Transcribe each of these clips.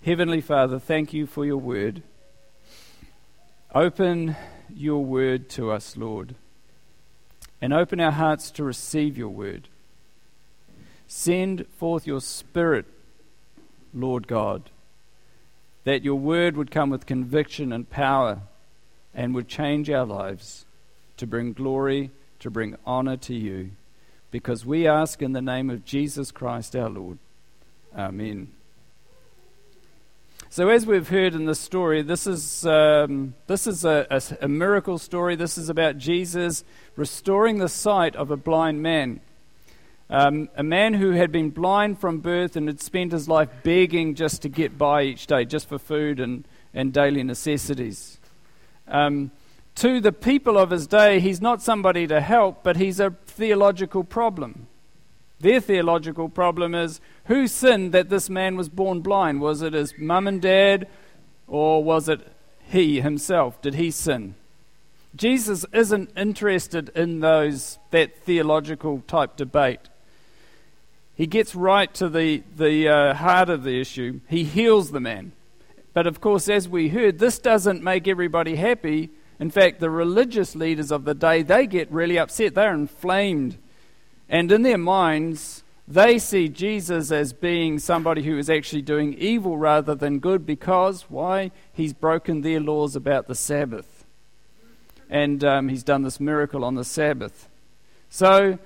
Heavenly Father, thank you for your word. Open your word to us, Lord, and open our hearts to receive your word. Send forth your Spirit, Lord God, that your word would come with conviction and power and would change our lives to bring glory, to bring honor to you, because we ask in the name of Jesus Christ our Lord. Amen. So as we've heard in this story, this is a miracle story. This is about Jesus restoring the sight of a blind man. A man who had been blind from birth and had spent his life begging just to get by each day, just for food and daily necessities. To the people of his day, he's not somebody to help, but he's a theological problem. Their theological problem is, who sinned that this man was born blind? Was it his mum and dad, or was it he himself? Did he sin? Jesus isn't interested in that theological type debate. He gets right to the heart of the issue. He heals the man. But of course, as we heard, this doesn't make everybody happy. In fact, the religious leaders of the day, they get really upset. They're inflamed. And in their minds, they see Jesus as being somebody who is actually doing evil rather than good, because, why? He's broken their laws about the Sabbath. And he's done this miracle on the Sabbath. So,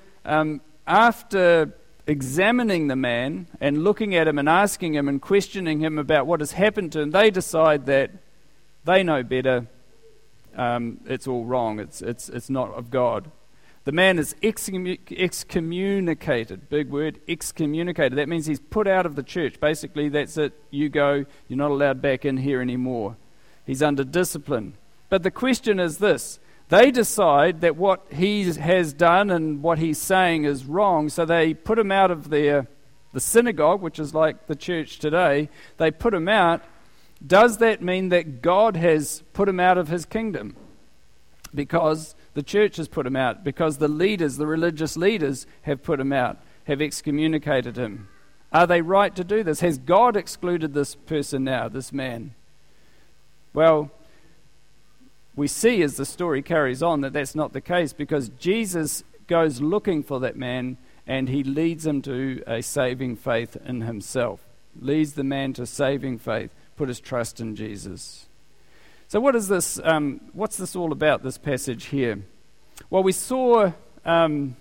after examining the man and looking at him and asking him and questioning him about what has happened to him, they decide that they know better. It's all wrong. It's not of God. The man is excommunicated. Big word, excommunicated. That means he's put out of the church. Basically, that's it. You go. You're not allowed back in here anymore. He's under discipline. But the question is this. They decide that what he has done and what he's saying is wrong, so they put him out of the synagogue, which is like the church today. They put him out. Does that mean that God has put him out of his kingdom? Because the church has put him out, because the leaders, the religious leaders, have put him out, have excommunicated him. Are they right to do this? Has God excluded this person now, this man? Well, we see as the story carries on that that's not the case, because Jesus goes looking for that man and he leads him to a saving faith in himself. Leads the man to saving faith, put his trust in Jesus. So what is this? What's this all about, this passage here? Well, we saw in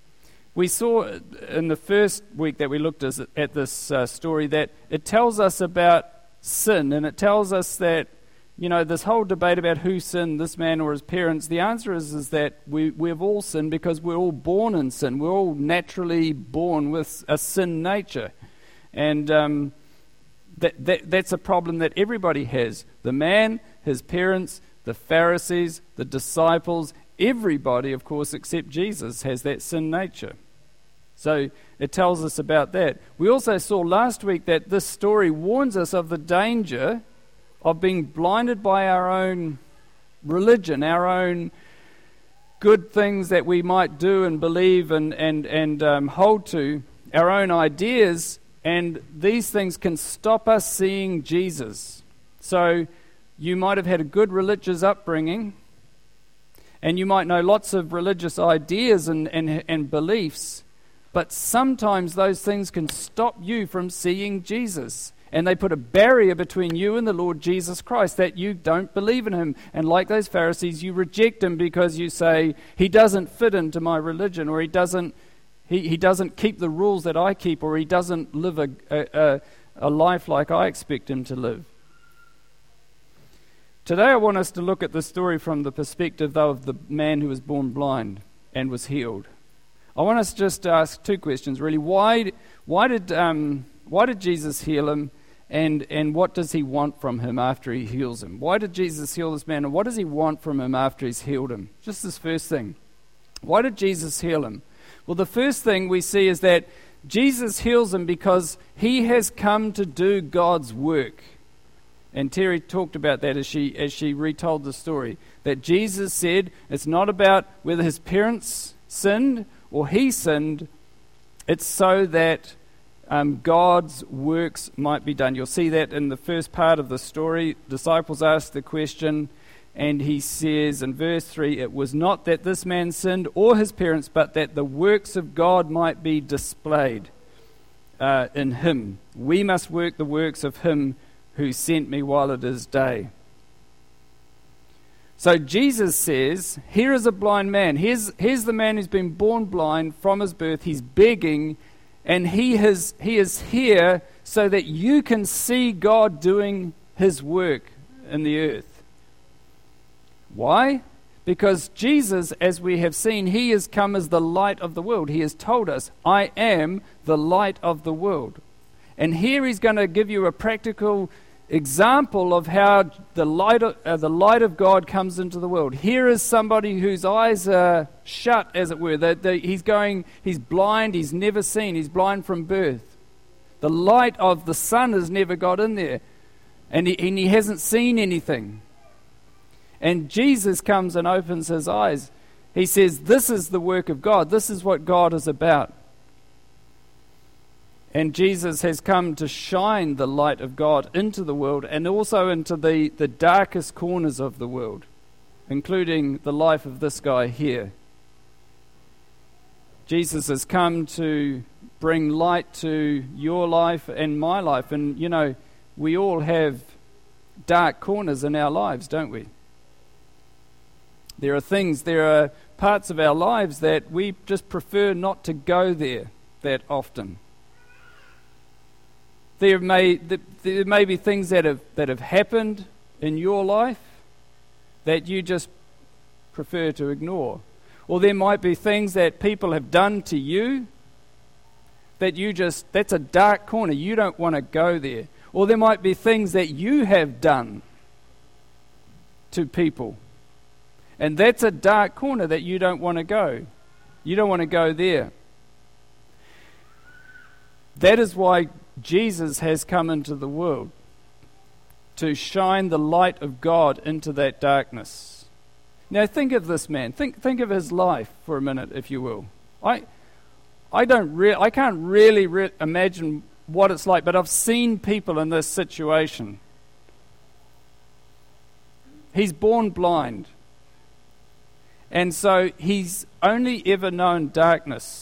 the first week that we looked at this story that it tells us about sin, and it tells us that, this whole debate about who sinned, this man or his parents, the answer is that we've all sinned because we're all born in sin. We're all naturally born with a sin nature. And that's a problem that everybody has. The man, his parents, the Pharisees, the disciples, everybody, of course, except Jesus, has that sin nature. So it tells us about that. We also saw last week that this story warns us of the danger of being blinded by our own religion, our own good things that we might do and believe and hold to, our own ideas, and these things can stop us seeing Jesus. So you might have had a good religious upbringing, and you might know lots of religious ideas and beliefs, but sometimes those things can stop you from seeing Jesus. And they put a barrier between you and the Lord Jesus Christ, that you don't believe in him. And like those Pharisees, you reject him because you say, he doesn't fit into my religion, or he doesn't keep the rules that I keep, or he doesn't live a life like I expect him to live. Today I want us to look at the story from the perspective, though, of the man who was born blind and was healed. I want us just to ask two questions, really. Why did Jesus heal him, and what does he want from him after he heals him? Why did Jesus heal this man, and what does he want from him after he's healed him? Just this first thing. Why did Jesus heal him? Well, the first thing we see is that Jesus heals him because he has come to do God's work. And Terry talked about that as she retold the story. That Jesus said it's not about whether his parents sinned or he sinned. It's so that God's works might be done. You'll see that in the first part of the story. Disciples ask the question, and he says in verse 3, "It was not that this man sinned or his parents, but that the works of God might be displayed in him. We must work the works of him who sent me while it is day." So Jesus says, here is a blind man. Here's the man who's been born blind from his birth. He's begging, and he is here so that you can see God doing his work in the earth. Why? Because Jesus, as we have seen, he has come as the light of the world. He has told us, "I am the light of the world." And here he's going to give you a practical example of how the light of God comes into the world. Here is somebody whose eyes are shut, as it were. He's blind, he's never seen, he's blind from birth. The light of the sun has never got in there, and he hasn't seen anything. And Jesus comes and opens his eyes. He says, this is the work of God. This is what God is about. And Jesus has come to shine the light of God into the world and also into the darkest corners of the world, including the life of this guy here. Jesus has come to bring light to your life and my life. And, you know, we all have dark corners in our lives, don't we? There are parts of our lives that we just prefer not to go there that often. There may be things that have happened in your life that you just prefer to ignore. Or there might be things that people have done to you that that's a dark corner. You don't want to go there. Or there might be things that you have done to people. And that's a dark corner that you don't want to go. You don't want to go there. That is why Jesus has come into the world, to shine the light of God into that darkness. Now think of this man. Think of his life for a minute, if you will. I can't really imagine what it's like, but I've seen people in this situation. He's born blind, and so he's only ever known darkness.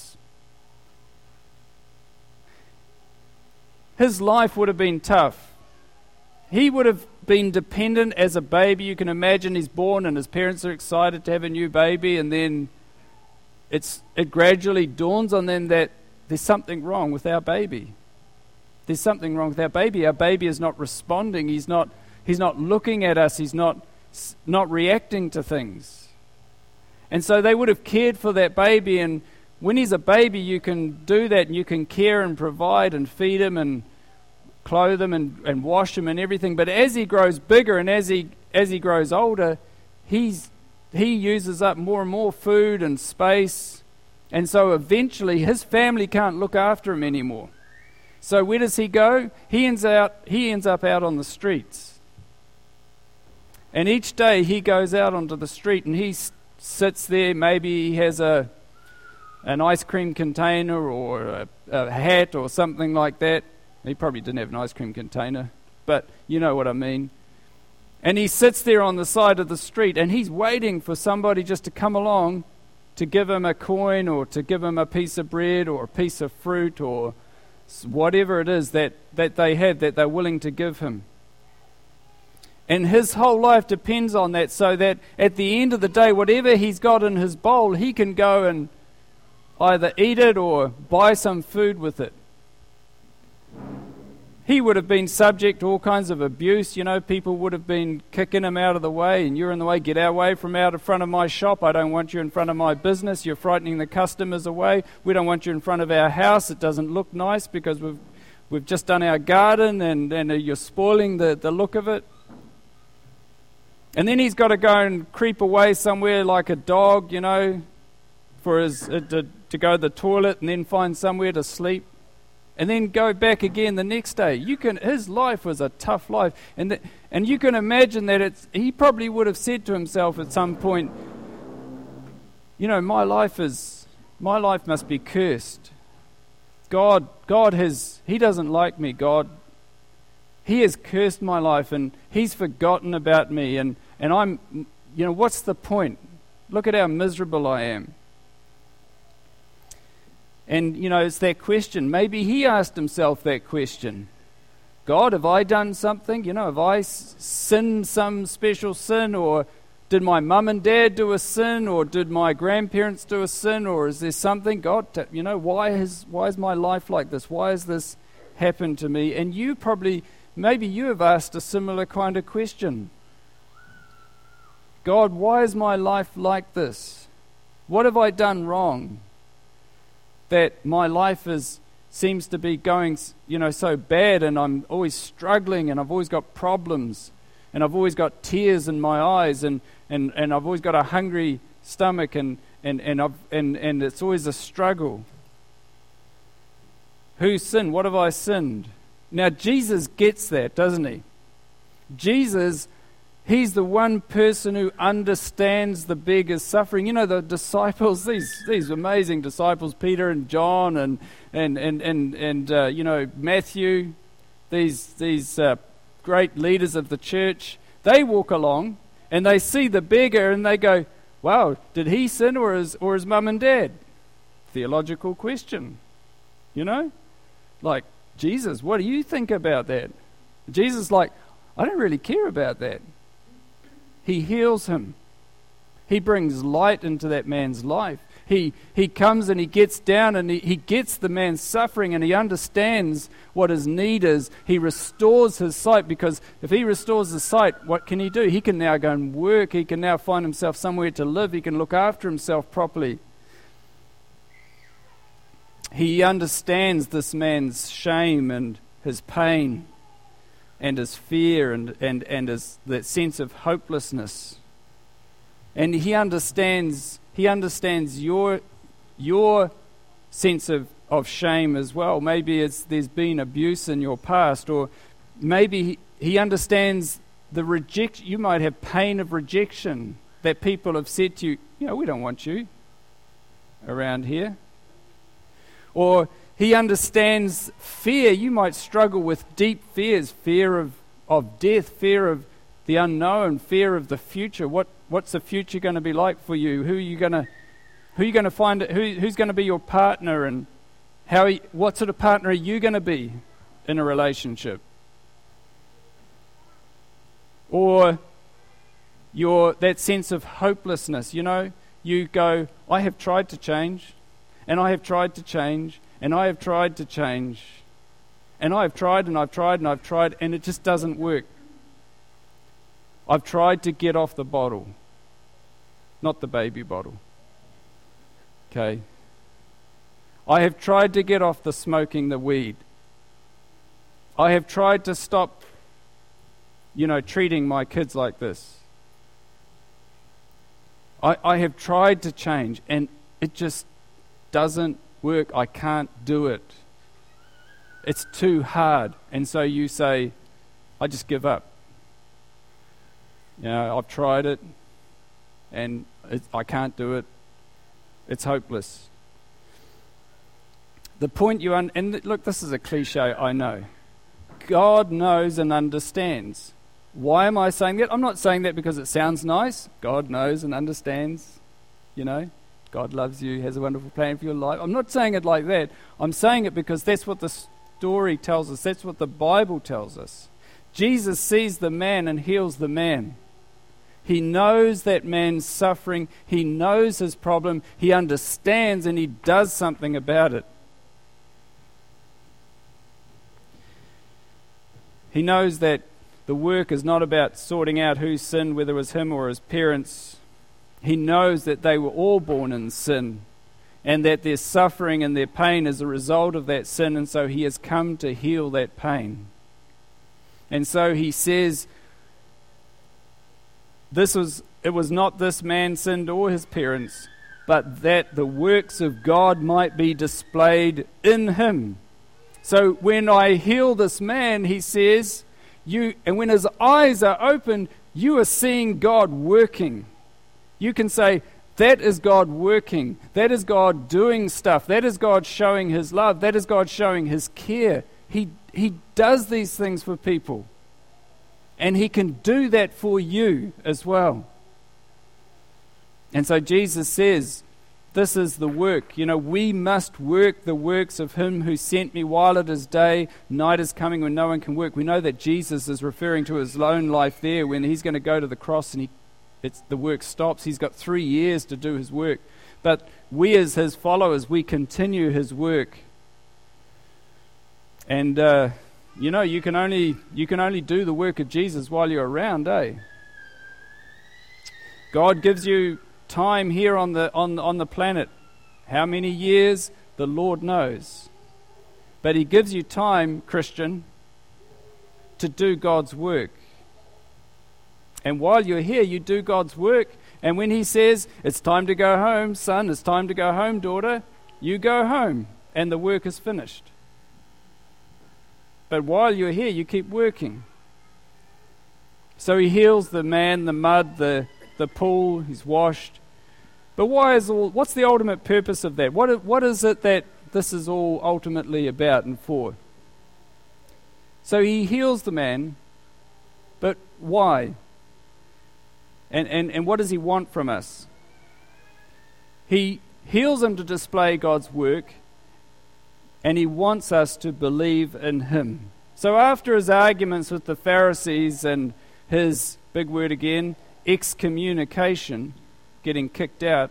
His life would have been tough. He would have been dependent as a baby. You can imagine he's born and his parents are excited to have a new baby, and then it gradually dawns on them that there's something wrong with our baby. There's something wrong with our baby. Our baby is not responding. He's not looking at us. He's not reacting to things. And so they would have cared for that baby, and when he's a baby, you can do that, and you can care and provide and feed him and clothe him and wash him and everything. But as he grows bigger and as he grows older, he uses up more and more food and space, and so eventually his family can't look after him anymore. So where does he go? He ends up out on the streets. And each day he goes out onto the street and he sits there. Maybe he has an ice cream container or a hat or something like that. He probably didn't have an ice cream container, but you know what I mean. And he sits there on the side of the street and he's waiting for somebody just to come along to give him a coin or to give him a piece of bread or a piece of fruit or whatever it is that they have that they're willing to give him. And his whole life depends on that, so that at the end of the day, whatever he's got in his bowl, he can go and either eat it or buy some food with it. He would have been subject to all kinds of abuse. You know, people would have been kicking him out of the way, and you're in the way, get away from out in front of my shop. I don't want you in front of my business. You're frightening the customers away. We don't want you in front of our house. It doesn't look nice because we've just done our garden, and you're spoiling the look of it. And then he's got to go and creep away somewhere like a dog, you know, for to go to the toilet and then find somewhere to sleep. And then go back again the next day. His life was a tough life, and you can imagine that he probably would have said to himself at some point, you know, my life must be cursed. He doesn't like me. He has cursed my life, and He's forgotten about me, and I'm, what's the point? Look at how miserable I am. And, it's that question. Maybe he asked himself that question. God, have I done something? Have I sinned some special sin? Or did my mum and dad do a sin? Or did my grandparents do a sin? Or is there something? God, why is my life like this? Why has this happened to me? And maybe you have asked a similar kind of question. God, why is my life like this? What have I done wrong that my life seems to be going, so bad, and I'm always struggling, and I've always got problems, and I've always got tears in my eyes, and I've always got a hungry stomach, and it's always a struggle. Who sinned? What have I sinned? Now Jesus gets that, doesn't he? Jesus, He's the one person who understands the beggar's suffering. The disciples, these amazing disciples, Peter and John and Matthew, these great leaders of the church, they walk along and they see the beggar and they go, wow, did he sin or his mum and dad? Theological question, Like, Jesus, what do you think about that? Jesus like, I don't really care about that. He heals him. He brings light into that man's life. He comes and he gets down and he gets the man's suffering and he understands what his need is. He restores his sight, because if he restores his sight, what can he do? He can now go and work. He can now find himself somewhere to live. He can look after himself properly. He understands this man's shame and his pain and his fear and that sense of hopelessness. And he understands your sense of shame as well. Maybe there's been abuse in your past, or maybe he understands the rejection. You might have pain of rejection that people have said to you, we don't want you around here. Or he understands fear. You might struggle with deep fears, fear of death, fear of the unknown, fear of the future. What's the future going to be like for you? Who are you going to find? Who's going to be your partner, and what sort of partner are you going to be in a relationship? Or that sense of hopelessness. You go, I have tried to change, and I have tried to change, and I have tried to change, and I have tried and I've tried and I've tried, and it just doesn't work. I've tried to get off the bottle, not the baby bottle. Okay. I have tried to get off the smoking the weed. I have tried to stop, treating my kids like this. I have tried to change, and it just doesn't work. I can't do it. It's too hard. And so you say, I just give up. I've tried it, and I can't do it. It's hopeless. The point and look, this is a cliche, I know. God knows and understands. Why am I saying that? I'm not saying that because it sounds nice. God knows and understands. God loves you, has a wonderful plan for your life. I'm not saying it like that. I'm saying it because that's what the story tells us. That's what the Bible tells us. Jesus sees the man and heals the man. He knows that man's suffering. He knows his problem. He understands, and he does something about it. He knows that the work is not about sorting out who sinned, whether it was him or his parents. He knows that they were all born in sin, and that their suffering and their pain is a result of that sin, and so he has come to heal that pain. And so he says, it was not this man sinned or his parents, but that the works of God might be displayed in him. So when I heal this man, he says, and when his eyes are opened, you are seeing God working. You can say, That is God working. That is God doing stuff. That is God showing his love. That is God showing his care. He does these things for people. And he can do that for you as well. And so Jesus says, this is the work. We must work the works of him who sent me while it is day. Night is coming when no one can work. We know that Jesus is referring to his own life there when he's going to go to the cross and the work stops. He's got 3 years to do his work. But we as his followers, we continue his work. And, you can only do the work of Jesus while you're around, eh? God gives you time here on the planet. How many years? The Lord knows. But he gives you time, Christian, to do God's work. And while you're here, you do God's work. And when he says, it's time to go home, son, it's time to go home, daughter, you go home and the work is finished. But while you're here, you keep working. So he heals the man, the mud, the pool, he's washed. But what's the ultimate purpose of that? What is it that this is all ultimately about and for? So he heals the man, but why? And what does he want from us? He heals him to display God's work, and he wants us to believe in him. So after his arguments with the Pharisees and his, big word again, excommunication, getting kicked out,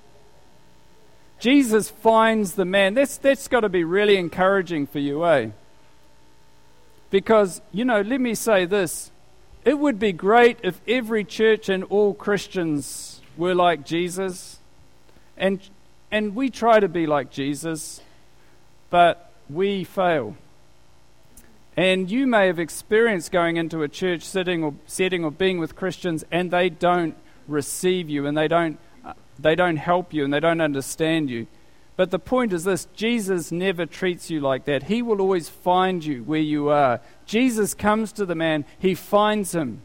Jesus finds the man. That's got to be really encouraging for you, eh? Because, let me say this. It would be great if every church and all Christians were like Jesus. And we try to be like Jesus, but we fail. And you may have experienced going into a church setting or being with Christians, and they don't receive you, and they don't help you, and they don't understand you. But the point is this: Jesus never treats you like that. He will always find you where you are. Jesus comes to the man, he finds him.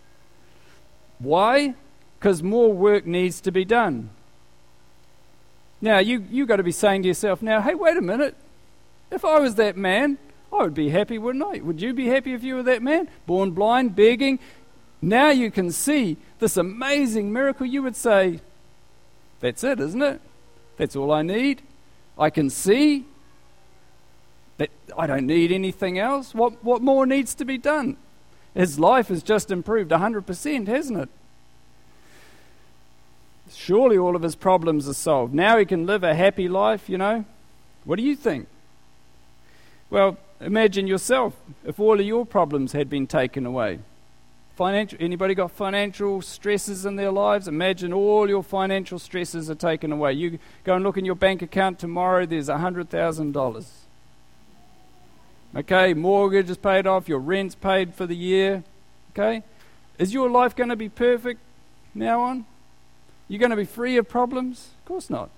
Why? Because more work needs to be done. Now, you got to be saying to yourself now, hey, wait a minute. If I was that man, I would be happy, wouldn't I? Would you be happy if you were that man? Born blind, begging. Now you can see this amazing miracle. You would say, that's it, isn't it? That's all I need. I can see that I don't need anything else. What more needs to be done? His life has just improved 100%, hasn't it? Surely all of his problems are solved. Now he can live a happy life, What do you think? Well, imagine yourself if all of your problems had been taken away. Anybody got financial stresses in their lives? Imagine all your financial stresses are taken away. You go and look in your bank account tomorrow, there's $100,000. Okay, mortgage is paid off, your rent's paid for the year. Okay? Is your life going to be perfect now on? You're going to be free of problems? Of course not.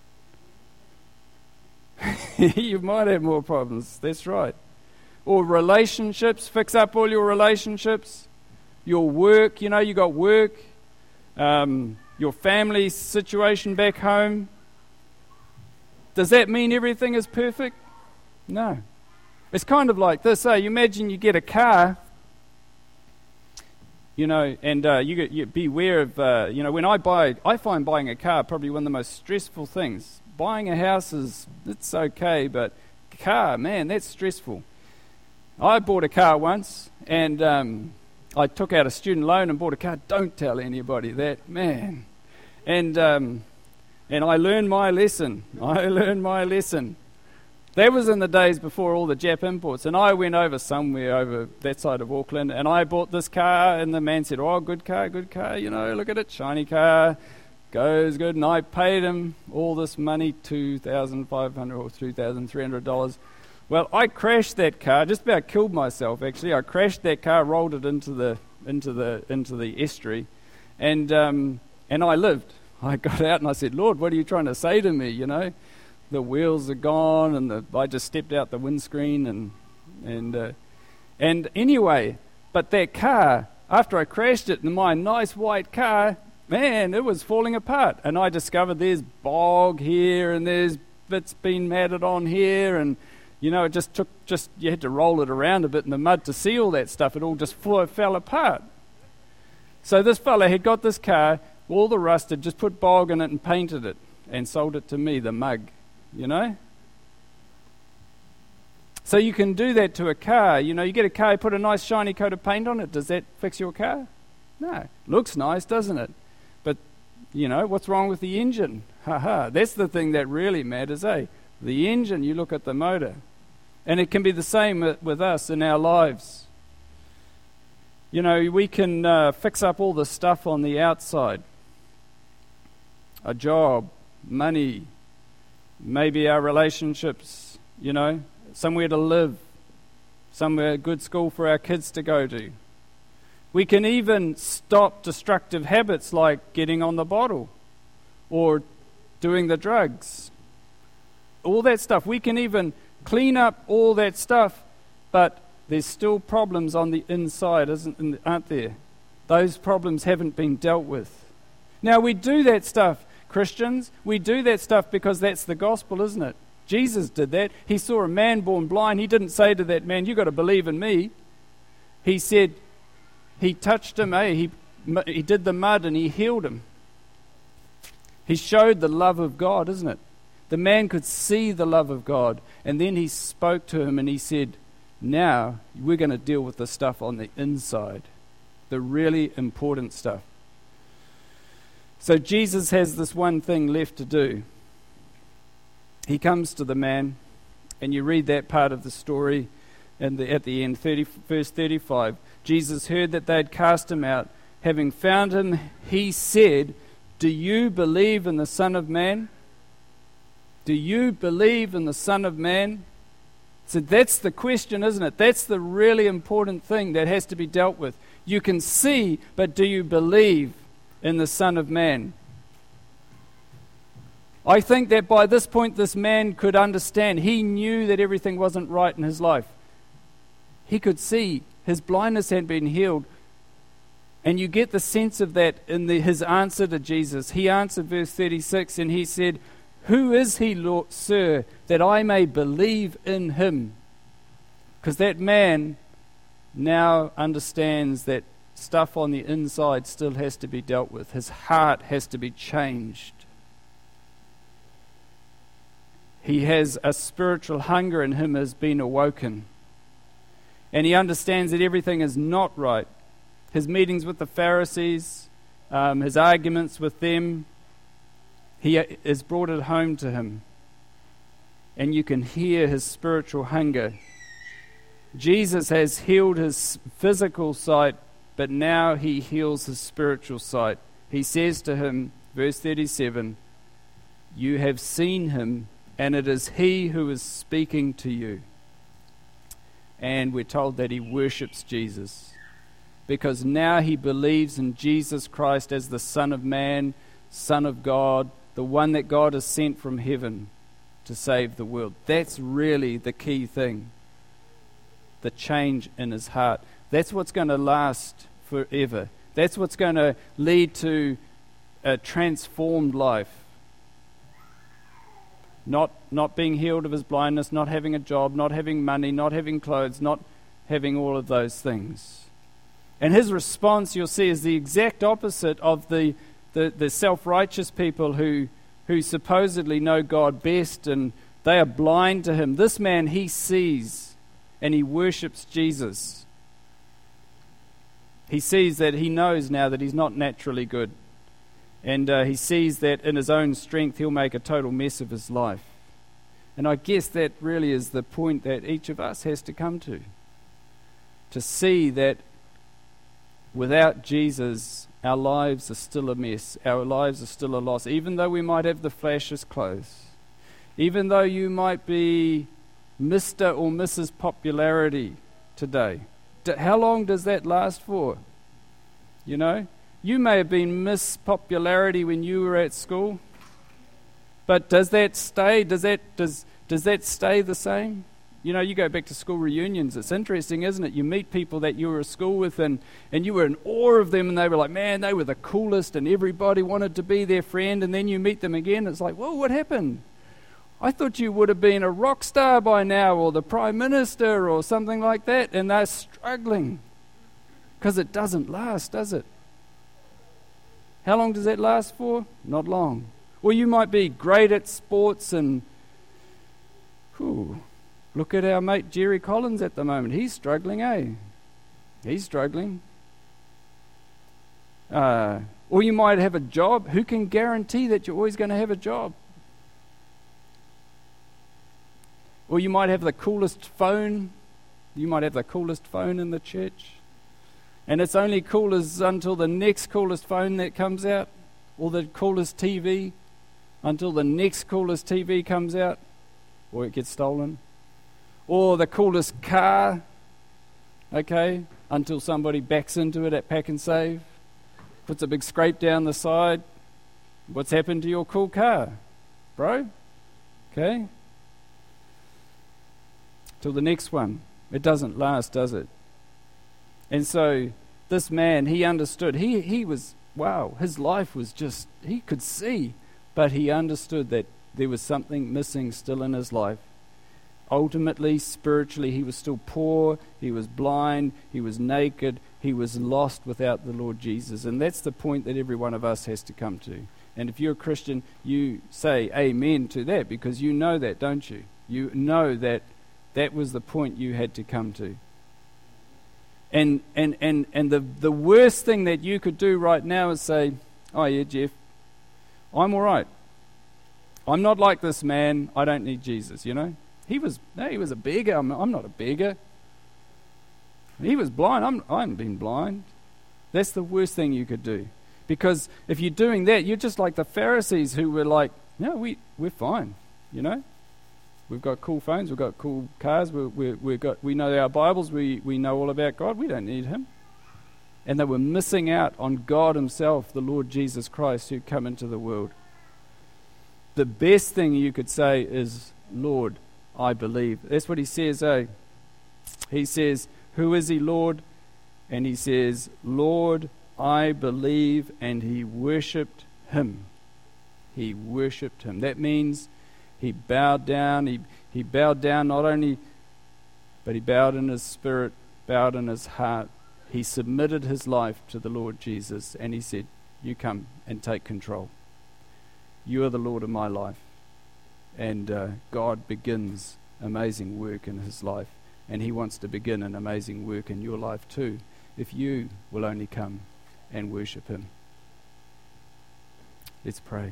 You might have more problems, that's right. Or relationships, fix up all your relationships. Your work, you got work. Your family situation back home. Does that mean everything is perfect? No. It's kind of like this, You imagine you get a car, and you beware of, when I find buying a car probably one of the most stressful things. Buying a house it's okay, but car, man, that's stressful. I bought a car once, and I took out a student loan and bought a car. Don't tell anybody that, man. And I learned my lesson. That was in the days before all the Jap imports. And I went over somewhere over that side of Auckland, and I bought this car, and the man said, oh, good car, look at it, shiny car, goes good. And I paid him all this money, $2,500 or $2,300. Well, I crashed that car, just about killed myself actually. I crashed that car, rolled it into the estuary, and I lived. I got out and I said, Lord, what are you trying to say to me? The wheels are gone, and I just stepped out the windscreen, and anyway, but that car, after I crashed it, my nice white car, man, it was falling apart. And I discovered there's bog here and there's bits been matted on here, and it just you had to roll it around a bit in the mud to see all that stuff. It all just fell apart. So this fella had got this car, all the rust, had just put bog in it and painted it and sold it to me, the mug, So you can do that to a car. You get a car, you put a nice shiny coat of paint on it. Does that fix your car? No. Looks nice, doesn't it? But, what's wrong with the engine? That's the thing that really matters, eh? The engine, you look at the motor. And it can be the same with us in our lives. We can fix up all the stuff on the outside. A job, money, maybe our relationships, somewhere to live, somewhere, a good school for our kids to go to. We can even stop destructive habits like getting on the bottle or doing the drugs. All that stuff. We can even clean up all that stuff, but there's still problems on the inside, aren't there? Those problems haven't been dealt with. Now, we do that stuff, Christians. We do that stuff because that's the gospel, isn't it? Jesus did that. He saw a man born blind. He didn't say to that man, "You've got to believe in me." He said, he touched him, he did the mud and he healed him. He showed the love of God, isn't it? The man could see the love of God, and then he spoke to him and he said, now we're going to deal with the stuff on the inside, the really important stuff. So Jesus has this one thing left to do. He comes to the man, and you read that part of the story at the end, verse 35. Jesus heard that they had cast him out. Having found him, he said, "Do you believe in the Son of Man?" Do you believe in the Son of Man? So that's the question, isn't it? That's the really important thing that has to be dealt with. You can see, but do you believe in the Son of Man? I think that by this point this man could understand. He knew that everything wasn't right in his life. He could see his blindness had been healed. And you get the sense of that in his answer to Jesus. He answered verse 36 and he said, "Who is he, Lord, sir, that I may believe in him?" Because that man now understands that stuff on the inside still has to be dealt with. His heart has to be changed. He has a spiritual hunger in him has been awoken. And he understands that everything is not right. His meetings with the Pharisees, his arguments with them, he has brought it home to him. And you can hear his spiritual hunger. Jesus has healed his physical sight, but now he heals his spiritual sight. He says to him, verse 37, "You have seen him, and it is he who is speaking to you." And we're told that he worships Jesus, because now he believes in Jesus Christ as the Son of Man, Son of God, the one that God has sent from heaven to save the world. That's really the key thing, the change in his heart. That's what's going to last forever. That's what's going to lead to a transformed life. Not being healed of his blindness, not having a job, not having money, not having clothes, not having all of those things. And his response, you'll see, is the exact opposite of the self-righteous people who supposedly know God best and they are blind to him. This man, he sees and he worships Jesus. He sees that he knows now that he's not naturally good. And he sees that in his own strength he'll make a total mess of his life. And I guess that really is the point that each of us has to come to. To see that without Jesus, our lives are still a mess. Our lives are still a loss. Even though we might have the flashiest clothes. Even though you might be Mr. or Mrs. Popularity today. How long does that last for? You know? You may have been Miss Popularity when you were at school, but does that stay? Does that stay the same? You know, you go back to school reunions, it's interesting, isn't it? You meet people that you were at school with and you were in awe of them, and they were like, man, they were the coolest and everybody wanted to be their friend, and then you meet them again, it's like, whoa, what happened? I thought you would have been a rock star by now, or the Prime Minister or something like that, and they're struggling because it doesn't last, does it? How long does that last for? Not long. Or you might be great at sports and, look at our mate Jerry Collins at the moment. He's struggling, eh? He's struggling. Or you might have a job. Who can guarantee that you're always going to have a job? Or you might have the coolest phone. You might have the coolest phone in the church. And it's only cool until the next coolest phone that comes out. Or the coolest TV. Until the next coolest TV comes out. Or it gets stolen. Or the coolest car. Okay. Until somebody backs into it at Pack and Save. Puts a big scrape down the side. What's happened to your cool car, bro? Okay. Till the next one. It doesn't last, does it? And so this man, he understood. He was, wow, his life was just, he could see, but he understood that there was something missing still in his life. Ultimately, spiritually, he was still poor, he was blind, he was naked, he was lost without the Lord Jesus. And that's the point that every one of us has to come to. And if you're a Christian, you say amen to that, because you know that, don't you? You know that that was the point you had to come to. And the worst thing that you could do right now is say, oh yeah, Jeff, I'm all right. I'm not like this man. I don't need Jesus, you know. He was a beggar. I'm not a beggar. He was blind. I haven't been blind. That's the worst thing you could do. Because if you're doing that, you're just like the Pharisees who were like, no, we're fine, you know. We've got cool phones, we've got cool cars, we know our Bibles, we know all about God, we don't need him. And they were missing out on God himself, the Lord Jesus Christ, who come into the world. The best thing you could say is, Lord, I believe. That's what he says, eh? He says, who is he, Lord? And he says, Lord, I believe, and he worshipped him. He worshipped him. That means he bowed down. He bowed down not only, but he bowed in his spirit, bowed in his heart. He submitted his life to the Lord Jesus, and he said, you come and take control. You are the Lord of my life. And God begins amazing work in his life, and he wants to begin an amazing work in your life too, if you will only come and worship him. Let's pray.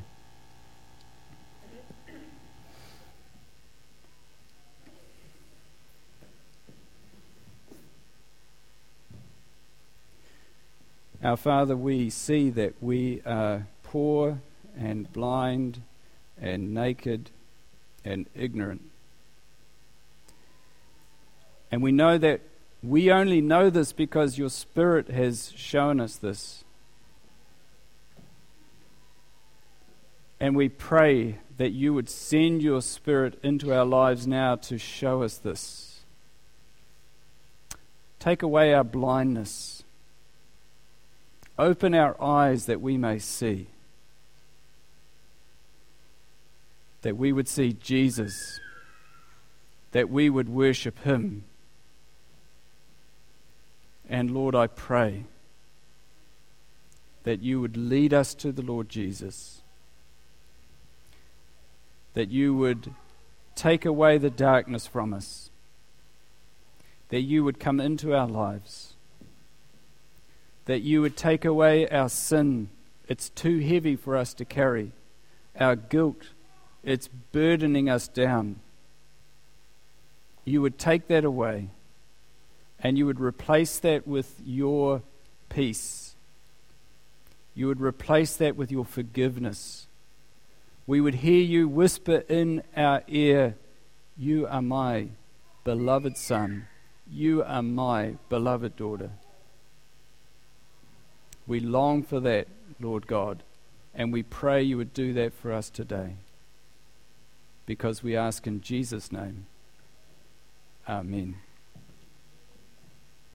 Our Father, we see that we are poor and blind and naked and ignorant. And we know that we only know this because your Spirit has shown us this. And we pray that you would send your Spirit into our lives now to show us this. Take away our blindness. Open our eyes that we may see. That we would see Jesus. That we would worship him. And Lord, I pray that you would lead us to the Lord Jesus. That you would take away the darkness from us. That you would come into our lives. That you would take away our sin. It's too heavy for us to carry. Our guilt, it's burdening us down. You would take that away, and you would replace that with your peace. You would replace that with your forgiveness. We would hear you whisper in our ear, you are my beloved son. You are my beloved daughter. We long for that, Lord God, and we pray you would do that for us today, because we ask in Jesus' name. Amen.